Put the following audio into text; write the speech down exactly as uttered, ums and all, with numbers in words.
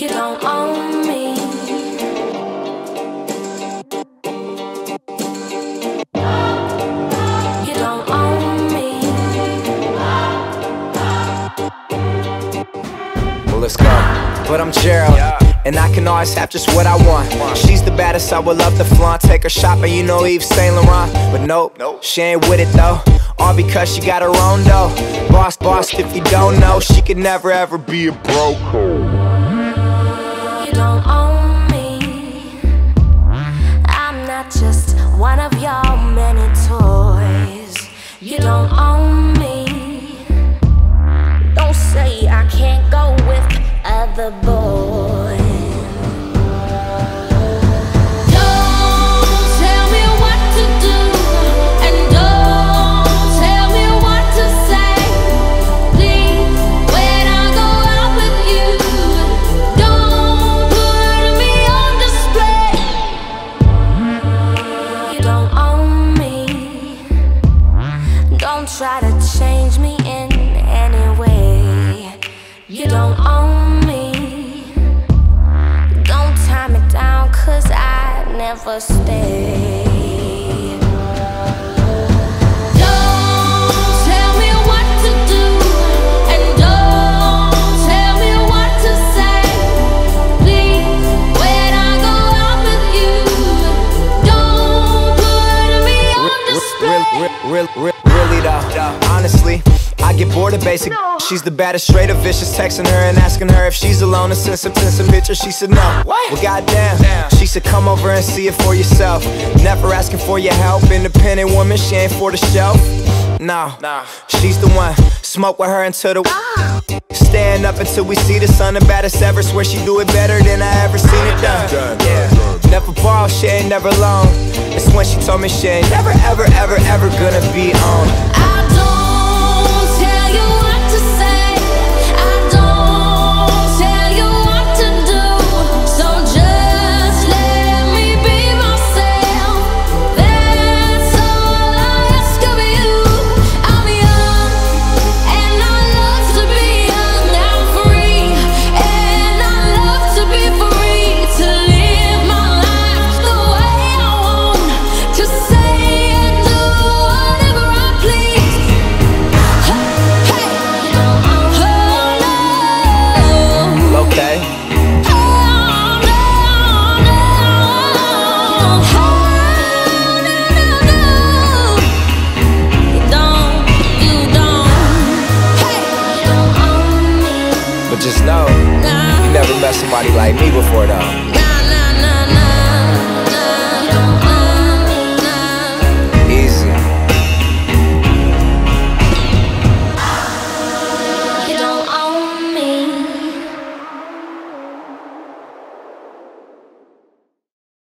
You don't own me. You don't own me. Well, let's go. But I'm Gerald, yeah. And I can always have just what I want. She's the baddest, I would love to flaunt. Take her shopping, you know Yves Saint Laurent. But nope, nope, she ain't with it though. All because she got her own dough. Boss, boss, if you don't know, she could never ever be a broke. You don't own me. I'm not just one of your many toys. You don't own me. Don't say I can't go with other boys. Try to change me in any way. You don't own me. Don't tie me down, cause I never stay. Don't tell me what to do, and don't tell me what to say. Please, when I go out with you, don't put me on display. Real, real, real, really though, honestly, I get bored of basic. She's the baddest, straight up vicious. Texting her and asking her if she's alone and send some, send some pictures. She said no. What? Well, goddamn. Damn. She said come over and see it for yourself. Never asking for your help. Independent woman, she ain't for the shelf. No, nah. She's the one. Smoke with her until the ah. Stand up until we see the sun. The baddest ever. Swear she do it better than I ever seen it done. done, yeah. done, done. Never borrow, she ain't never alone. It's when she told me she ain't never, ever, ever, ever gonna be on. I don't tell you what to say. I don't tell you what to do. So just let me be myself. That's all I ask of you. I'm young and I love to be young. I'm free and I love to be free. To live my life the way I want. To say and do whatever I please. Hey, oh no. Okay. Oh no, no. Oh no, no, no. You don't, you don't. Hey, you don't own me. But just know, Nah, you never met somebody like me before though. nah.